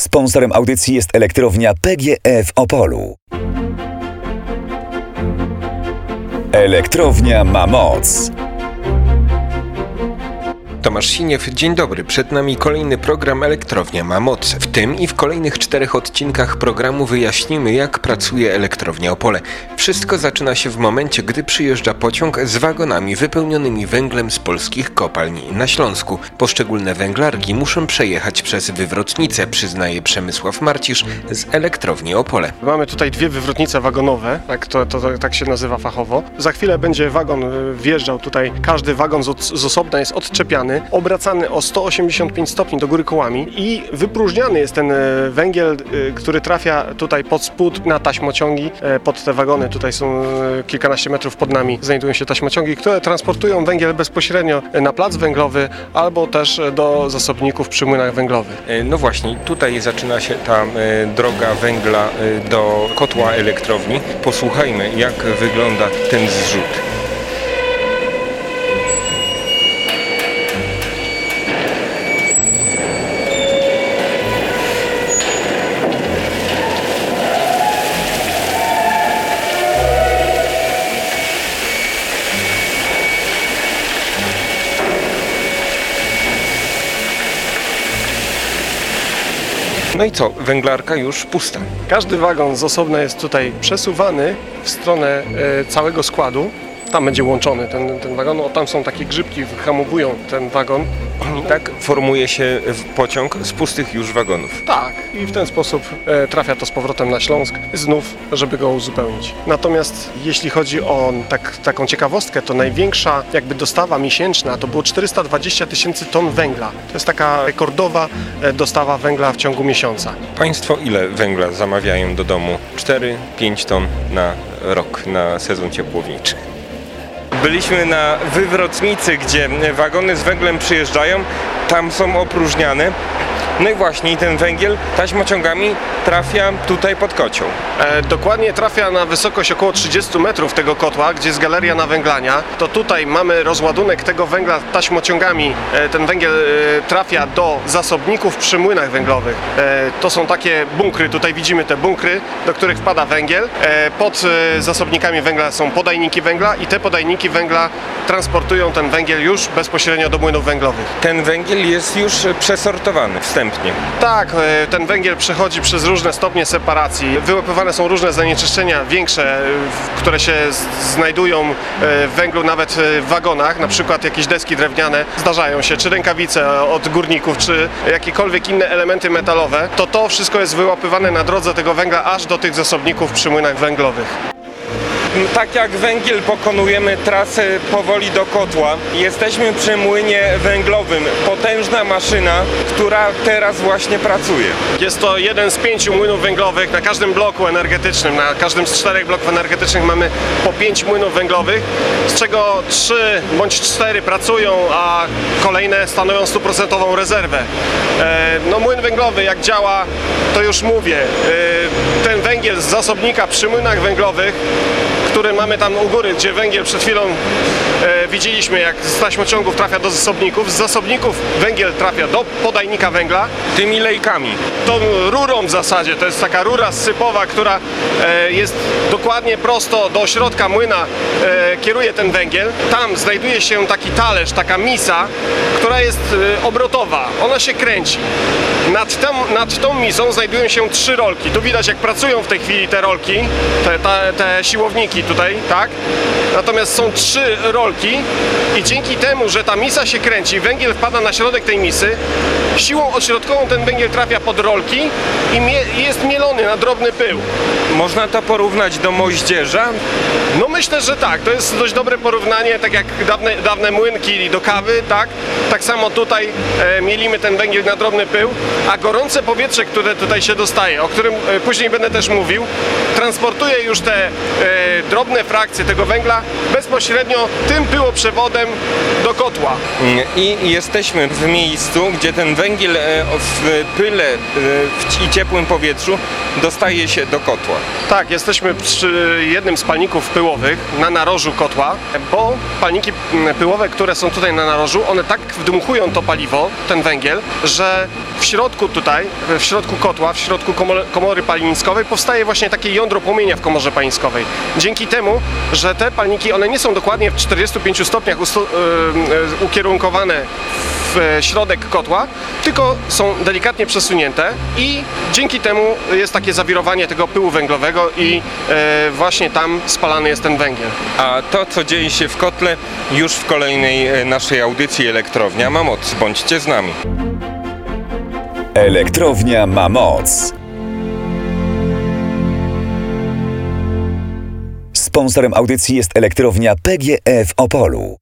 Sponsorem audycji jest elektrownia PGE w Opolu. Elektrownia ma moc. Tomasz Siniew, dzień dobry. Przed nami kolejny program Elektrownia ma moc. W tym i w kolejnych 4 odcinkach programu wyjaśnimy, jak pracuje Elektrownia Opole. Wszystko zaczyna się w momencie, gdy przyjeżdża pociąg z wagonami wypełnionymi węglem z polskich kopalni na Śląsku. Poszczególne węglarki muszą przejechać przez wywrotnicę, przyznaje Przemysław Marcisz z Elektrowni Opole. Mamy tutaj 2 wywrotnice wagonowe, tak się nazywa fachowo. Za chwilę będzie wagon wjeżdżał tutaj, każdy wagon z osobna jest odczepiany, obracany o 185 stopni do góry kołami i wypróżniany jest ten węgiel, który trafia tutaj pod spód na taśmociągi, pod te wagony. Tutaj są kilkanaście metrów pod nami, znajdują się taśmociągi, które transportują węgiel bezpośrednio na plac węglowy albo też do zasobników przy młynach węglowych. No właśnie, tutaj zaczyna się ta droga węgla do kotła elektrowni. Posłuchajmy, jak wygląda ten zrzut. No i co? Węglarka już pusta. Każdy wagon z osobna jest tutaj przesuwany w stronę całego składu. Tam będzie łączony ten wagon. Tam są takie grzybki, wyhamowują ten wagon. I tak formuje się pociąg z pustych już wagonów. Tak, i w ten sposób trafia to z powrotem na Śląsk, znów, żeby go uzupełnić. Natomiast jeśli chodzi o taką ciekawostkę, to największa jakby dostawa miesięczna to było 420 000 ton węgla. To jest taka rekordowa dostawa węgla w ciągu miesiąca. Państwo ile węgla zamawiają do domu? 4-5 ton na rok, na sezon ciepłowniczy. Byliśmy na wywrotnicy, gdzie wagony z węglem przyjeżdżają, tam są opróżniane. No i właśnie ten węgiel taśmociągami trafia tutaj pod kocioł. Dokładnie trafia na wysokość około 30 metrów tego kotła, gdzie jest galeria nawęglania. To tutaj mamy rozładunek tego węgla taśmociągami. Ten węgiel trafia do zasobników przy młynach węglowych. To są takie bunkry, tutaj widzimy te bunkry, do których wpada węgiel. Pod zasobnikami węgla są podajniki węgla i te podajniki węgla transportują ten węgiel już bezpośrednio do młynów węglowych. Ten węgiel jest już przesortowany wstępnie. Tak, ten węgiel przechodzi przez różne stopnie separacji. Wyłapywane są różne zanieczyszczenia większe, które się znajdują w węglu nawet w wagonach, na przykład jakieś deski drewniane zdarzają się, czy rękawice od górników, czy jakiekolwiek inne elementy metalowe. To wszystko jest wyłapywane na drodze tego węgla aż do tych zasobników przy młynach węglowych. Tak jak węgiel pokonujemy trasę powoli do kotła, jesteśmy przy młynie węglowym. Potężna maszyna, która teraz właśnie pracuje. Jest to jeden z 5 młynów węglowych na każdym bloku energetycznym. Na każdym z 4 bloków energetycznych mamy po 5 młynów węglowych, z czego 3 bądź 4 pracują, a kolejne stanowią 100% rezerwę. Młyn węglowy jak działa, to już mówię. Ten węgiel z zasobnika przy młynach węglowych, który mamy tam u góry, gdzie węgiel przed chwilą widzieliśmy, jak z taśmociągów trafia do zasobników. Z zasobników węgiel trafia do podajnika węgla. Tymi lejkami. Tą rurą w zasadzie, to jest taka rura sypowa, która jest dokładnie prosto do środka młyna, kieruje ten węgiel. Tam znajduje się taki talerz, taka misa, która jest obrotowa. Ona się kręci. Nad tą misą znajdują się 3 rolki. Tu widać, jak pracują w tej chwili te rolki, te siłowniki tutaj, tak? Natomiast są 3 rolki i dzięki temu, że ta misa się kręci, węgiel wpada na środek tej misy, siłą odśrodkową ten węgiel trafia pod rolki i jest mielony na drobny pył. Można to porównać do moździerza? No myślę, że tak. To jest dość dobre porównanie, tak jak dawne młynki do kawy, tak? Tak samo tutaj mielimy ten węgiel na drobny pył, a gorące powietrze, które tutaj się dostaje, o którym później będę też mówił, transportuje już te drobne frakcje tego węgla bezpośrednio tym pyłoprzewodem do kotła. I jesteśmy w miejscu, gdzie ten węgiel w pyle i ciepłym powietrzu dostaje się do kotła. Tak, jesteśmy przy jednym z palników pyłowych na narożu kotła, bo palniki pyłowe, które są tutaj na narożu, one tak wdmuchują to paliwo, ten węgiel, że w środku środku tutaj, w środku kotła, w środku komory paleniskowej powstaje właśnie takie jądro płomienia w komorze paleniskowej. Dzięki temu, że te palniki, one nie są dokładnie w 45 stopniach ukierunkowane w środek kotła, tylko są delikatnie przesunięte i dzięki temu jest takie zawirowanie tego pyłu węglowego i właśnie tam spalany jest ten węgiel. A to, co dzieje się w kotle, już w kolejnej naszej audycji Elektrownia ma moc. Bądźcie z nami. Elektrownia ma moc. Sponsorem audycji jest elektrownia PGE w Opolu.